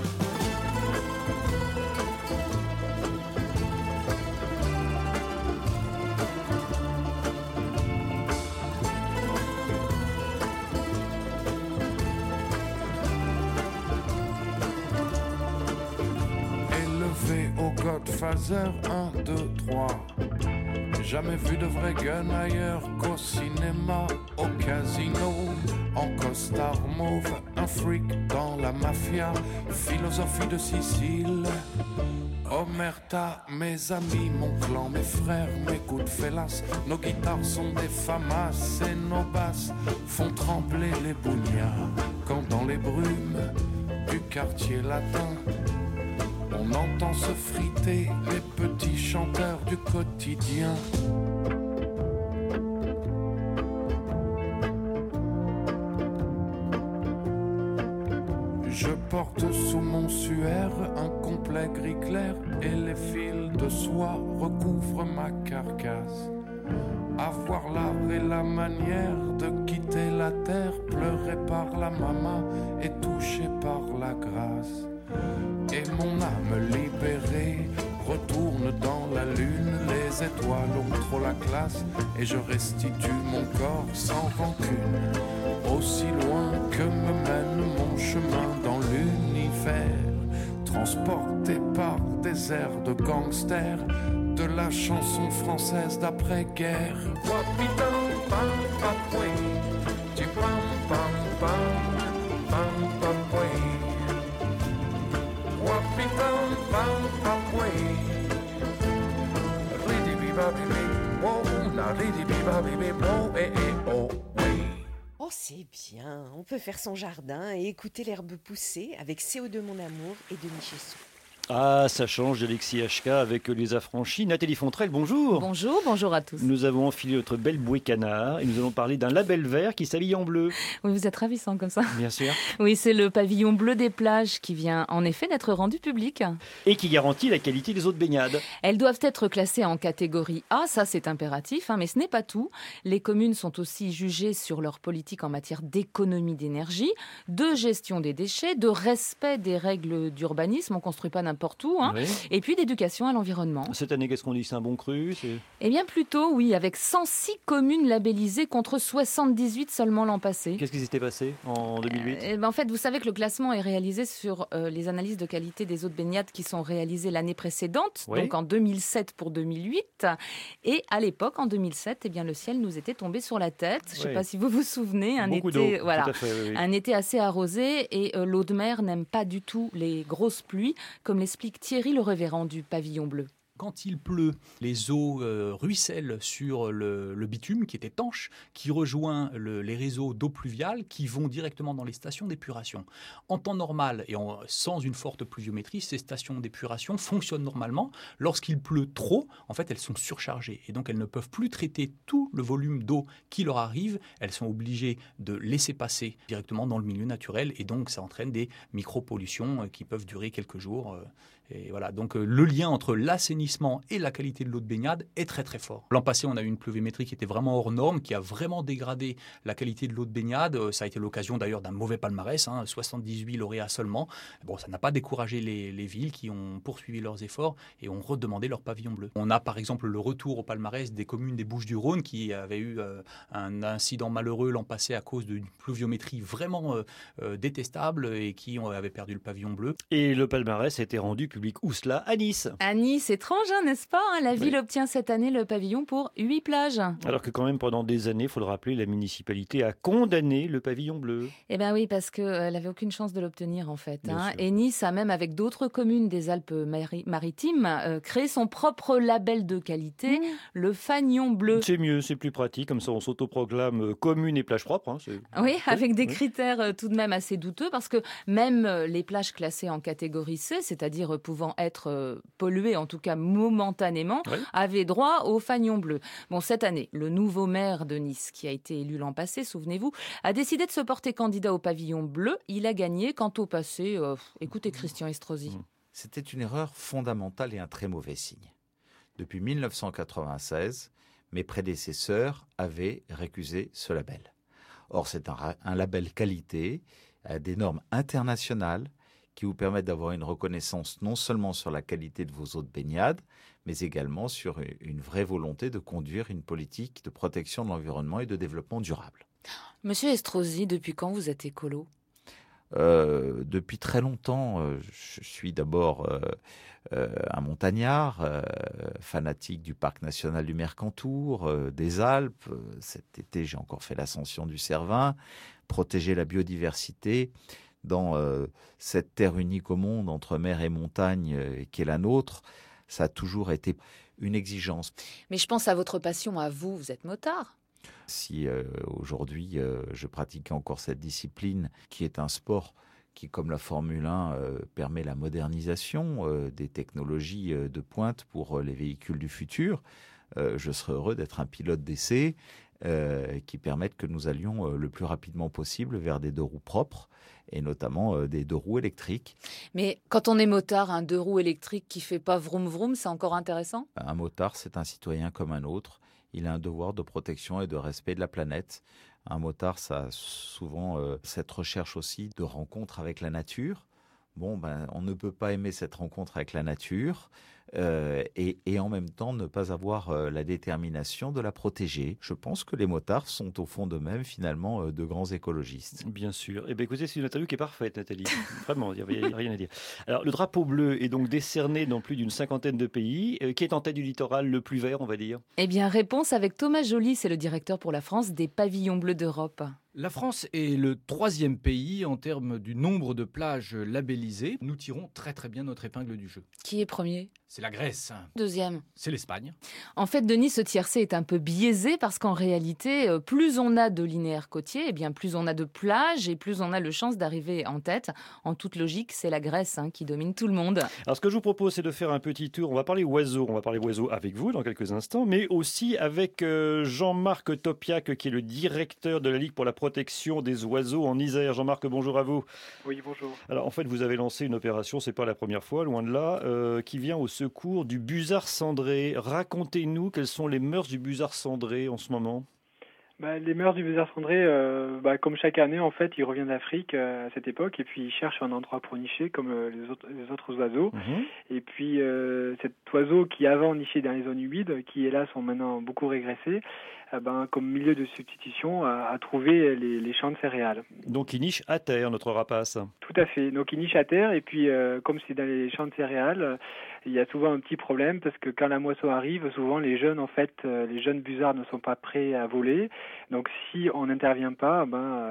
Godfather 1, 2, 3. Jamais vu de vrai gun ailleurs qu'au cinéma, au casino, en costard mauve, un freak dans la mafia, philosophie de Sicile. Omerta, mes amis, mon clan, mes frères, mes coups de félas, nos guitares sont des famas et nos basses font trembler les bougnats. Quand dans les brumes du quartier latin, on entend se friter les petits chanteurs du quotidien. Je porte sous mon suaire un complet gris clair et les fils de soie recouvrent ma carcasse. Avoir l'art et la manière de quitter la terre, pleuré par la maman et touché par la grâce. Et mon âme libérée retourne dans la lune. Les étoiles ont trop la classe et je restitue mon corps sans rancune. Aussi loin que me mène mon chemin dans l'univers, transporté par des airs de gangsters, de la chanson française d'après-guerre. Oh, c'est bien, on peut faire son jardin et écouter l'herbe pousser avec CO2 Mon Amour et Denis Chessou. Ah, ça change d'Alexis HK avec Les Affranchis. Nathalie Fontrelle, bonjour. Bonjour, bonjour à tous. Nous avons enfilé notre belle bouée canard et nous allons parler d'un label vert qui s'habille en bleu. Oui, vous êtes ravissant comme ça. Bien sûr. Oui, c'est le pavillon bleu des plages qui vient en effet d'être rendu public. Et qui garantit la qualité des eaux de baignade. Elles doivent être classées en catégorie A, ça c'est impératif, mais ce n'est pas tout. Les communes sont aussi jugées sur leur politique en matière d'économie d'énergie, de gestion des déchets, de respect des règles d'urbanisme, on ne construit pas n'importe où, Oui. et puis d'éducation à l'environnement. Cette année, qu'est-ce qu'on dit? C'est un bon cru? Eh bien plutôt, oui, avec 106 communes labellisées contre 78 seulement l'an passé. Qu'est-ce qui s'était passé en 2008? En fait, vous savez que le classement est réalisé sur les analyses de qualité des eaux de baignade qui sont réalisées l'année précédente, Oui. donc en 2007 pour 2008. Et à l'époque, en 2007, eh bien, le ciel nous était tombé sur la tête. Je ne sais Oui. pas si vous vous souvenez, un Beaucoup été, d'eau, voilà, tout à fait, oui. un été assez arrosé et l'eau de mer n'aime pas du tout les grosses pluies, comme l'explique Thierry le Révérend du Pavillon Bleu. Quand il pleut, les eaux ruissellent sur le bitume qui est étanche, qui rejoint les réseaux d'eau pluviale qui vont directement dans les stations d'épuration. En temps normal et sans une forte pluviométrie, ces stations d'épuration fonctionnent normalement. Lorsqu'il pleut trop, en fait, elles sont surchargées et donc elles ne peuvent plus traiter tout le volume d'eau qui leur arrive. Elles sont obligées de laisser passer directement dans le milieu naturel et donc ça entraîne des micro-pollutions qui peuvent durer quelques jours. Et voilà, donc le lien entre l'assainissement et la qualité de l'eau de baignade est très très fort. L'an passé, on a eu une pluviométrie qui était vraiment hors norme, qui a vraiment dégradé la qualité de l'eau de baignade. Ça a été l'occasion d'ailleurs d'un mauvais palmarès, 78 lauréats seulement. Bon, ça n'a pas découragé les villes qui ont poursuivi leurs efforts et ont redemandé leur pavillon bleu. On a par exemple le retour au palmarès des communes des Bouches-du-Rhône qui avaient eu un incident malheureux l'an passé à cause d'une pluviométrie vraiment détestable et qui avaient perdu le pavillon bleu. Et le palmarès a été rendu public où cela? À Nice. À Nice, étrange, n'est-ce pas? La ville obtient cette année le pavillon pour 8 plages. Alors que quand même pendant des années, il faut le rappeler, la municipalité a condamné le pavillon bleu. Eh bien oui, parce qu'elle n'avait aucune chance de l'obtenir en fait. Bien sûr. Et Nice a même, avec d'autres communes des Alpes-Maritimes, créé son propre label de qualité, le Fagnon bleu. C'est mieux, c'est plus pratique, comme ça on s'autoproclame commune et plage propre. Oui, avec des critères tout de même assez douteux, parce que même les plages classées en catégorie C, c'est-à-dire pouvant être polluées, en tout cas momentanément, avaient droit au fanion bleu. Bon, cette année, le nouveau maire de Nice, qui a été élu l'an passé, souvenez-vous, a décidé de se porter candidat au pavillon bleu. Il a gagné. Quant au passé, écoutez Christian Estrosi. C'était une erreur fondamentale et un très mauvais signe. Depuis 1996, mes prédécesseurs avaient récusé ce label. Or, c'est un label qualité à des normes internationales qui vous permettent d'avoir une reconnaissance non seulement sur la qualité de vos eaux de baignade, mais également sur une vraie volonté de conduire une politique de protection de l'environnement et de développement durable. Monsieur Estrosi, depuis quand vous êtes écolo ? Depuis très longtemps. Je suis d'abord un montagnard, fanatique du parc national du Mercantour, des Alpes. Cet été, j'ai encore fait l'ascension du Cervin. Protéger la biodiversité dans cette terre unique au monde entre mer et montagne qui est la nôtre, ça a toujours été une exigence. Mais je pense à votre passion à vous, vous êtes motard. Si aujourd'hui je pratique encore cette discipline qui est un sport qui, comme la Formule 1, permet la modernisation des technologies de pointe pour les véhicules du futur, je serais heureux d'être un pilote d'essai qui permettent que nous allions le plus rapidement possible vers des deux roues propres et notamment des deux roues électriques. Mais quand on est motard, un deux roues électrique qui fait pas vroom vroom, c'est encore intéressant ? Un motard, c'est un citoyen comme un autre. Il a un devoir de protection et de respect de la planète. Un motard, ça a souvent cette recherche aussi de rencontre avec la nature. Bon, on ne peut pas aimer cette rencontre avec la nature et en même temps ne pas avoir la détermination de la protéger. Je pense que les motards sont au fond d'eux-mêmes finalement de grands écologistes. Bien sûr. Eh bien, écoutez, c'est une interview qui est parfaite, Nathalie. Vraiment, il n'y a rien à dire. Alors, le drapeau bleu est donc décerné dans plus d'une cinquantaine de pays. Qui est en tête du littoral le plus vert, on va dire ? Eh bien, réponse avec Thomas Joly, c'est le directeur pour la France des pavillons bleus d'Europe. La France est le 3e pays en termes du nombre de plages labellisées. Nous tirons très très bien notre épingle du jeu. Qui est premier ? C'est la Grèce. Deuxième ? C'est l'Espagne. En fait, Denis, ce tiercé est un peu biaisé parce qu'en réalité, plus on a de linéaires côtiers, eh bien plus on a de plages et plus on a de chance d'arriver en tête. En toute logique, c'est la Grèce qui domine tout le monde. Alors, ce que je vous propose, c'est de faire un petit tour. On va parler oiseaux. On va parler oiseaux avec vous dans quelques instants, mais aussi avec Jean-Marc Topiac, qui est le directeur de la Ligue pour la protection des oiseaux en Isère. Jean-Marc, bonjour à vous. Oui, bonjour. Alors, en fait, vous avez lancé une opération, c'est pas la première fois, loin de là, qui vient au secours du busard cendré. Racontez-nous quelles sont les mœurs du busard cendré en ce moment. Les mœurs du busard cendré, comme chaque année, en fait, il revient d'Afrique à cette époque et puis il cherche un endroit pour nicher comme les autres oiseaux. Et puis cet oiseau qui avant nichait dans les zones humides, qui hélas ont maintenant beaucoup régressé, comme milieu de substitution, a trouvé les champs de céréales. Donc il niche à terre, notre rapace. Tout à fait. Donc il niche à terre et puis comme c'est dans les champs de céréales, il y a souvent un petit problème parce que quand la moisson arrive, souvent les jeunes busards ne sont pas prêts à voler. Donc si on n'intervient pas,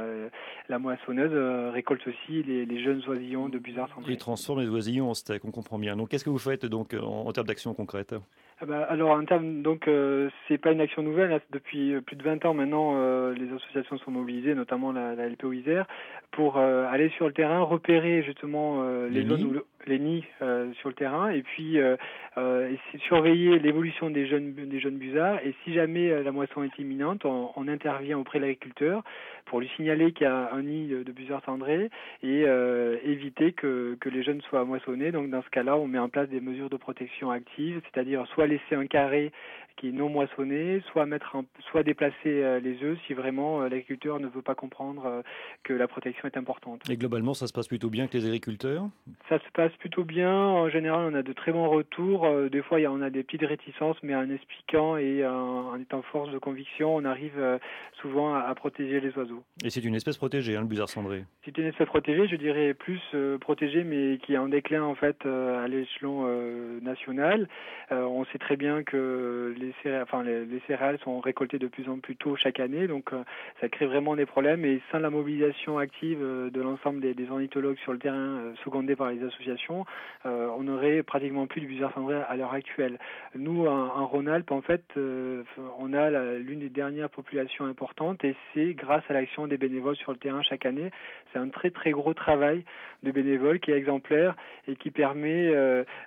la moissonneuse récolte aussi les jeunes oisillons de busards cendrés. Et transforme les oisillons en steak, on comprend bien. Donc qu'est-ce que vous faites donc en termes d'action concrète ? Alors en termes c'est pas une action nouvelle. Depuis plus de 20 ans maintenant, les associations sont mobilisées, notamment la LPO Isère, pour aller sur le terrain, repérer justement les zones où les nids sur le terrain et puis surveiller l'évolution des jeunes busards. Et si jamais la moisson est imminente, on intervient auprès de l'agriculteur pour lui signaler qu'il y a un nid de busards cendrés et éviter que les jeunes soient moissonnés. Donc dans ce cas-là, on met en place des mesures de protection actives, c'est-à-dire soit laisser un carré qui est non moissonné, soit déplacer les œufs si vraiment l'agriculteur ne veut pas comprendre que la protection est importante. Et globalement, ça se passe plutôt bien avec les agriculteurs ? Ça se passe plutôt bien. En général, on a de très bons retours. Des fois, on a des petites réticences, mais en expliquant et en étant force de conviction, on arrive souvent à protéger les oiseaux. Et c'est une espèce protégée, le busard cendré ? C'est une espèce protégée, je dirais plus protégée, mais qui est en déclin en fait à l'échelon national. On sait très bien que les céréales sont récoltées de plus en plus tôt chaque année, donc ça crée vraiment des problèmes. Et sans la mobilisation active de l'ensemble des ornithologues sur le terrain, secondés par les associations, on n'aurait pratiquement plus de busards cendrés à l'heure actuelle. Nous, en Rhône-Alpes, en fait, on a l'une des dernières populations importantes, et c'est grâce à l'action des bénévoles sur le terrain chaque année. C'est un très très gros travail de bénévoles qui est exemplaire et qui permet à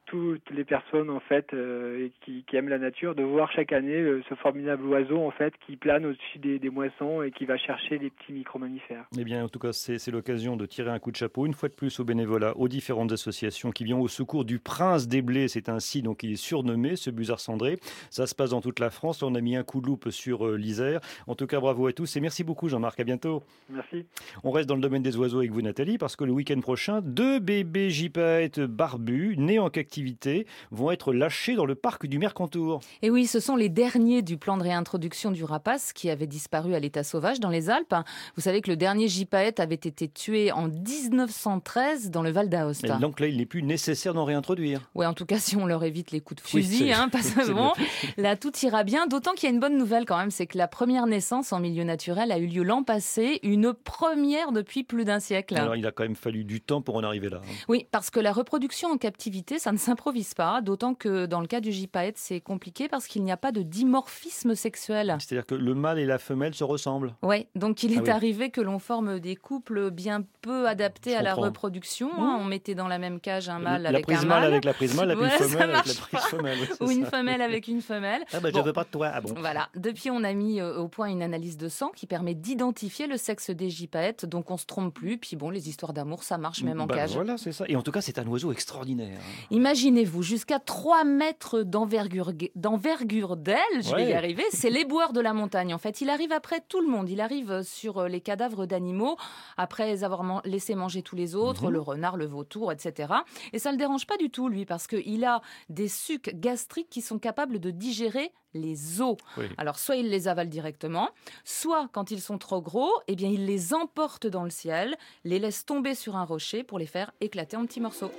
toutes les personnes en fait qui aiment la nature de voir chaque année ce formidable oiseau en fait qui plane au-dessus des moissons et qui va chercher les petits micro-mammifères. Eh bien, en tout cas, c'est l'occasion de tirer un coup de chapeau une fois de plus au bénévolat, aux différentes associations qui viennent au secours du prince des blés. C'est ainsi donc il est surnommé, ce busard cendré. Ça se passe dans toute la France. Là, on a mis un coup de loupe sur l'Isère. En tout cas, bravo à tous et merci beaucoup Jean-Marc. À bientôt. Merci. On reste dans le domaine des oiseaux avec vous Nathalie parce que le week-end prochain, 2 bébés gypaètes barbus nés en captivité vont être lâchés dans le parc du Mercantour. Et oui, ce sont les derniers du plan de réintroduction du rapace qui avait disparu à l'état sauvage dans les Alpes. Vous savez que le dernier gypaète avait été tué en 1913 dans le Val d'Aoste. Et donc là, il n'est plus nécessaire d'en réintroduire. Oui, en tout cas, si on leur évite les coups de fusil, parce que bon, là, tout ira bien. D'autant qu'il y a une bonne nouvelle quand même, c'est que la première naissance en milieu naturel a eu lieu l'an passé, une première depuis plus d'un siècle. Alors, il a quand même fallu du temps pour en arriver là. Oui, parce que la reproduction en captivité, ça ne s'improvise pas, d'autant que dans le cas du gypaète, c'est compliqué parce qu'il n'y a pas de dimorphisme sexuel. C'est-à-dire que le mâle et la femelle se ressemblent. Oui, donc il est arrivé que l'on forme des couples bien peu adaptés à la reproduction. On mettait dans la même cage un mâle avec un mâle. Avec la prise mâle, la prise femelle avec la prise femelle. Ou une femelle avec une femelle. Ah bah, je veux pas de toi. Ah bon. Voilà. Depuis, on a mis au point une analyse de sang qui permet d'identifier le sexe des gypaètes, donc on se trompe plus. Puis bon, les histoires d'amour, ça marche même en cage. Voilà, c'est ça. Et en tout cas, c'est un oiseau extraordinaire. Imaginez-vous, jusqu'à 3 mètres d'envergure d'aile, je vais y arriver, c'est l'éboueur de la montagne. En fait, il arrive après tout le monde. Il arrive sur les cadavres d'animaux, après avoir laissé manger tous les autres, le renard, le vautour, etc. Et ça ne le dérange pas du tout, lui, parce qu'il a des sucs gastriques qui sont capables de digérer les os. Oui. Alors, soit il les avale directement, soit, quand ils sont trop gros, eh bien, il les emporte dans le ciel, les laisse tomber sur un rocher pour les faire éclater en petits morceaux.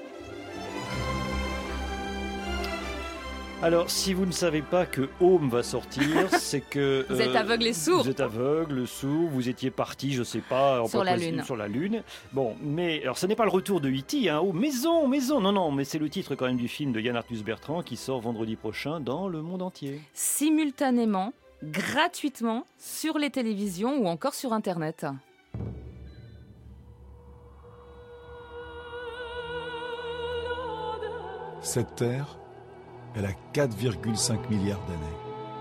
Alors, si vous ne savez pas que Home va sortir, c'est que... Vous êtes aveugle et sourd. Vous êtes aveugle, sourd, vous étiez parti, je ne sais pas... Sur la Lune. Sur la Lune. Bon, mais alors ce n'est pas le retour de E.T., hein. Oh, maison, non, mais c'est le titre quand même du film de Yann Arthus Bertrand qui sort vendredi prochain dans le monde entier. Simultanément, gratuitement, sur les télévisions ou encore sur Internet. Cette terre, elle a 4,5 milliards d'années.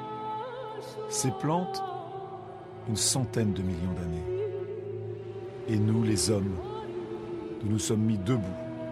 Ces plantes, une centaine de millions d'années. Et nous, les hommes, nous nous sommes mis debout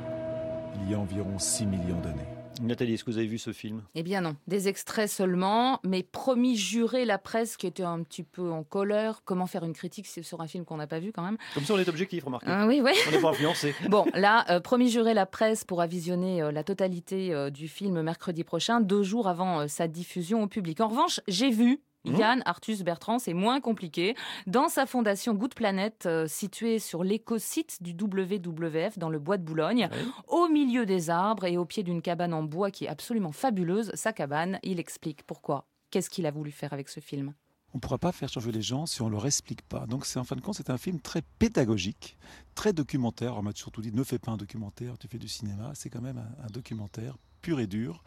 il y a environ 6 millions d'années. Nathalie, est-ce que vous avez vu ce film ? Eh bien non, des extraits seulement, mais promis jurer la presse qui était un petit peu en colère. Comment faire une critique sur un film qu'on n'a pas vu quand même ? Comme ça on est objectif, remarquez. Oui. On n'est pas influencé. Bon, là, promis jurer la presse pourra visionner la totalité du film mercredi prochain, 2 jours avant sa diffusion au public. En revanche, j'ai vu Yann Arthus Bertrand, c'est moins compliqué. Dans sa fondation Good Planet, située sur l'éco-site du WWF dans le bois de Boulogne, au milieu des arbres et au pied d'une cabane en bois qui est absolument fabuleuse, sa cabane, il explique pourquoi. Qu'est-ce qu'il a voulu faire avec ce film ? On ne pourra pas faire changer les gens si on ne leur explique pas. Donc en fin de compte, c'est un film très pédagogique, très documentaire. On m'a surtout dit, ne fais pas un documentaire, tu fais du cinéma. C'est quand même un documentaire pur et dur,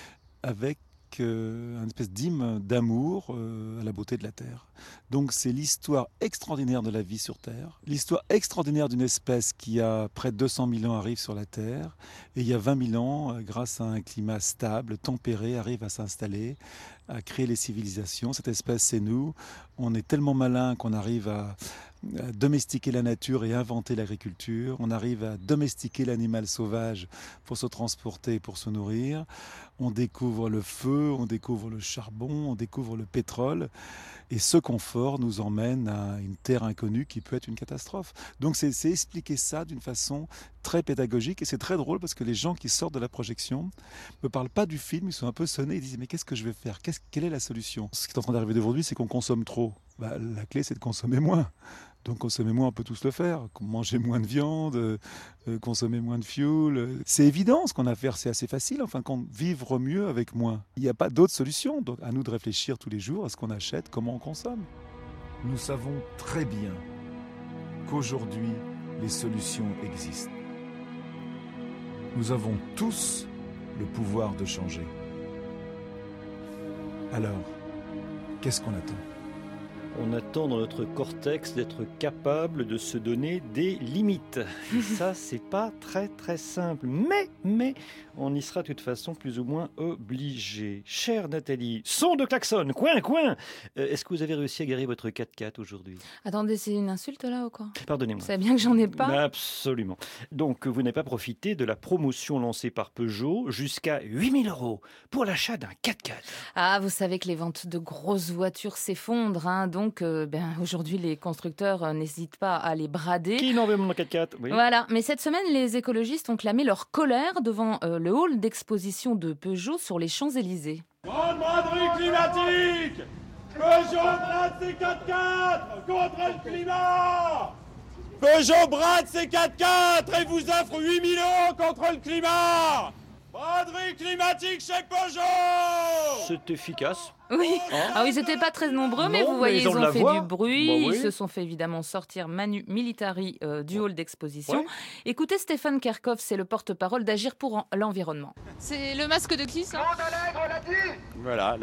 avec une espèce d'hymne d'amour à la beauté de la Terre. Donc c'est l'histoire extraordinaire de la vie sur Terre, l'histoire extraordinaire d'une espèce qui a près de 200 000 ans arrive sur la Terre, et il y a 20 000 ans, grâce à un climat stable, tempéré, arrive à s'installer, à créer les civilisations. Cette espèce, c'est nous. On est tellement malin qu'on arrive à domestiquer la nature et inventer l'agriculture. On arrive à domestiquer l'animal sauvage pour se transporter, pour se nourrir. On découvre le feu, on découvre le charbon, on découvre le pétrole. Et ce confort nous emmène à une terre inconnue qui peut être une catastrophe. Donc c'est expliquer ça d'une façon très pédagogique. Et c'est très drôle parce que les gens qui sortent de la projection ne me parlent pas du film, ils sont un peu sonnés, ils disent mais qu'est-ce que je vais faire ? Quelle est la solution ? Ce qui est en train d'arriver d'aujourd'hui, c'est qu'on consomme trop. La clé, c'est de consommer moins. Donc consommer moins, on peut tous le faire. Manger moins de viande, consommer moins de fuel. C'est évident ce qu'on a à faire, c'est assez facile. Enfin, vivre mieux avec moins. Il n'y a pas d'autre solution. Donc à nous de réfléchir tous les jours à ce qu'on achète, comment on consomme. Nous savons très bien qu'aujourd'hui, les solutions existent. Nous avons tous le pouvoir de changer. Alors, qu'est-ce qu'on attend ? On attend dans notre cortex d'être capable de se donner des limites. Et ça, c'est pas très très simple. Mais, on y sera de toute façon plus ou moins obligé. Chère Nathalie, son de klaxon, coin. Est-ce que vous avez réussi à garer votre 4x4 aujourd'hui ? Attendez, c'est une insulte là ou quoi ? Pardonnez-moi. C'est bien que j'en ai pas. Absolument. Donc, vous n'avez pas profité de la promotion lancée par Peugeot jusqu'à 8 000 € pour l'achat d'un 4x4. Ah, vous savez que les ventes de grosses voitures s'effondrent, hein, donc aujourd'hui les constructeurs n'hésitent pas à les brader. Qui n'en veut mon 4x4 ? Oui. Voilà, mais cette semaine les écologistes ont clamé leur colère devant le hall d'exposition de Peugeot sur les Champs-Élysées. Grande braderie climatique ! Peugeot brade ses 4x4 contre le climat ! Peugeot brade ses 4x4 et vous offre 8 000 € contre le climat ! Braderie climatique chez Peugeot ! C'est efficace. Oui, ah oui, ils n'étaient pas très nombreux, mais vous voyez, ils ont fait du bruit. Bah oui. Ils se sont fait évidemment sortir Manu Militari du hall d'exposition. Ouais. Écoutez, Stéphane Kerkhoff, c'est le porte-parole d'Agir pour l'environnement. C'est le masque de qui, ça ? Claude Allègre l'a dit ! Voilà,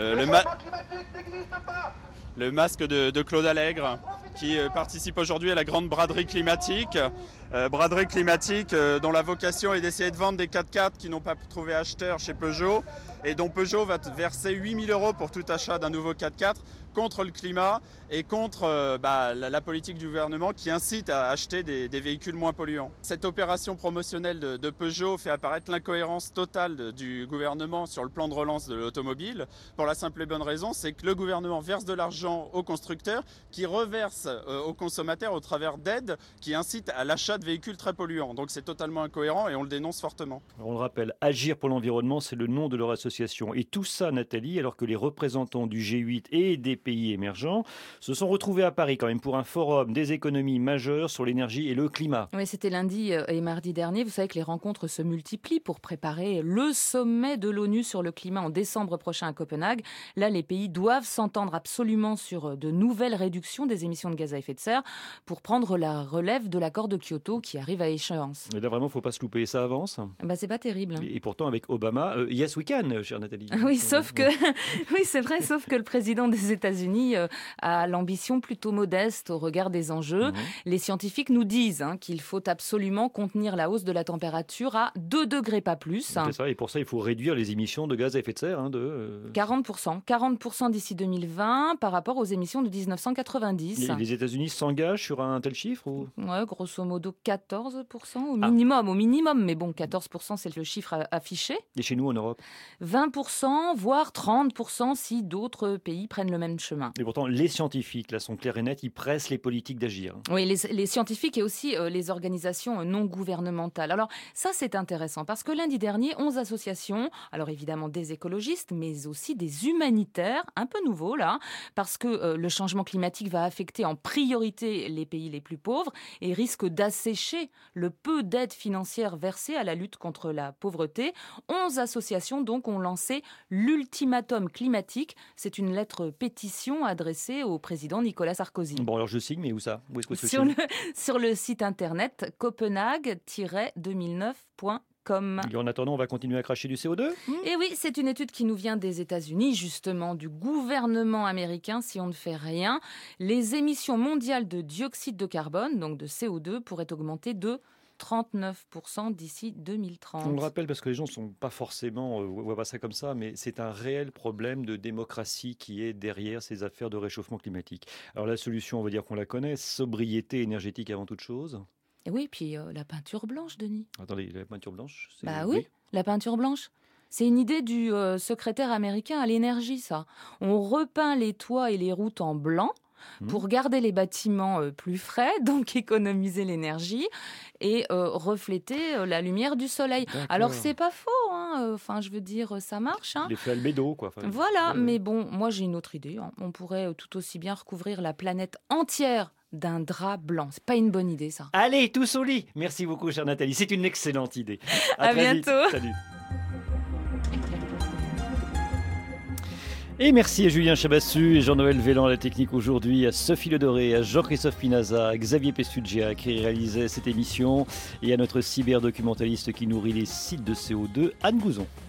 le masque de Claude Allègre, qui participe aujourd'hui à la grande braderie climatique. Braderie climatique dont la vocation est d'essayer de vendre des 4x4 qui n'ont pas trouvé acheteur chez Peugeot et dont Peugeot va verser 8 000 € pour tout achat d'un nouveau 4x4 contre le climat et contre la politique du gouvernement qui incite à acheter des véhicules moins polluants. Cette opération promotionnelle de Peugeot fait apparaître l'incohérence totale du gouvernement sur le plan de relance de l'automobile pour la simple et bonne raison, c'est que le gouvernement verse de l'argent aux constructeurs qui reversent aux consommateurs au travers d'aides qui incitent à l'achat de véhicules très polluants. Donc c'est totalement incohérent et on le dénonce fortement. On le rappelle, Agir pour l'environnement, c'est le nom de leur association. Et tout ça, Nathalie, alors que les représentants du G8 et des pays émergents se sont retrouvés à Paris quand même pour un forum des économies majeures sur l'énergie et le climat. Oui, c'était lundi et mardi dernier. Vous savez que les rencontres se multiplient pour préparer le sommet de l'ONU sur le climat en décembre prochain à Copenhague. Là, les pays doivent s'entendre absolument sur de nouvelles réductions des émissions de gaz à effet de serre pour prendre la relève de l'accord de Kyoto qui arrive à échéance. Mais là, vraiment, il ne faut pas se louper, ça avance. C'est pas terrible. Hein. Et pourtant, avec Obama, yes we can, chère Nathalie. Oui, sauf que, oui, c'est vrai, sauf que le président des États-Unis a l'ambition plutôt modeste au regard des enjeux. Les scientifiques nous disent qu'il faut absolument contenir la hausse de la température à 2 degrés, pas plus. C'est ça, et pour ça, il faut réduire les émissions de gaz à effet de serre de 40% d'ici 2020 par rapport aux émissions de 1990. Et les États-Unis s'engagent sur un tel chiffre ou... Ouais, grosso modo 14% au minimum, mais bon, 14% c'est le chiffre affiché. Et chez nous en Europe 20%, voire 30% si d'autres pays prennent le même chemin. Et pourtant, les scientifiques, là, sont clairs et nets, ils pressent les politiques d'agir. Oui, les scientifiques et aussi les organisations non gouvernementales. Alors, ça, c'est intéressant parce que lundi dernier, 11 associations, alors évidemment des écologistes, mais aussi des humanitaires, un peu nouveaux là, parce que le changement climatique va affecter en priorité les pays les plus pauvres et risque d'assécher le peu d'aide financière versée à la lutte contre la pauvreté. 11 associations donc ont lancé l'ultimatum climatique. C'est une lettre pétition adressée au président Nicolas Sarkozy. Bon, alors je signe, mais où ça ? Où est-ce que je signe ? Sur le site internet copenhague-2009.com. Et en attendant, on va continuer à cracher du CO2 ? Et oui, c'est une étude qui nous vient des États-Unis, justement du gouvernement américain. Si on ne fait rien, les émissions mondiales de dioxyde de carbone, donc de CO2, pourraient augmenter de 39% d'ici 2030. On le rappelle parce que les gens ne sont pas forcément, voient pas ça comme ça, mais c'est un réel problème de démocratie qui est derrière ces affaires de réchauffement climatique. Alors la solution, on va dire qu'on la connaît, sobriété énergétique avant toute chose. Et oui, puis la peinture blanche, Denis. Attendez, la peinture blanche oui, la peinture blanche. C'est une idée du secrétaire américain à l'énergie, ça. On repeint les toits et les routes en blanc pour garder les bâtiments plus frais, donc économiser l'énergie et refléter la lumière du soleil. D'accord. Alors c'est pas faux, enfin je veux dire ça marche. L'effet albédo, quoi. Voilà, mais bon, moi j'ai une autre idée. On pourrait tout aussi bien recouvrir la planète entière d'un drap blanc. C'est pas une bonne idée, ça. Allez, tous au lit. Merci beaucoup, chère Nathalie. C'est une excellente idée. À bientôt. Vite. Salut. Et merci à Julien Chabassu et Jean-Noël Vélan à la technique aujourd'hui, à Sophie Ledoré, à Jean-Christophe Pinaza, à Xavier Pessugia qui réalisait cette émission et à notre cyberdocumentaliste qui nourrit les sites de CO2, Anne Gouzon.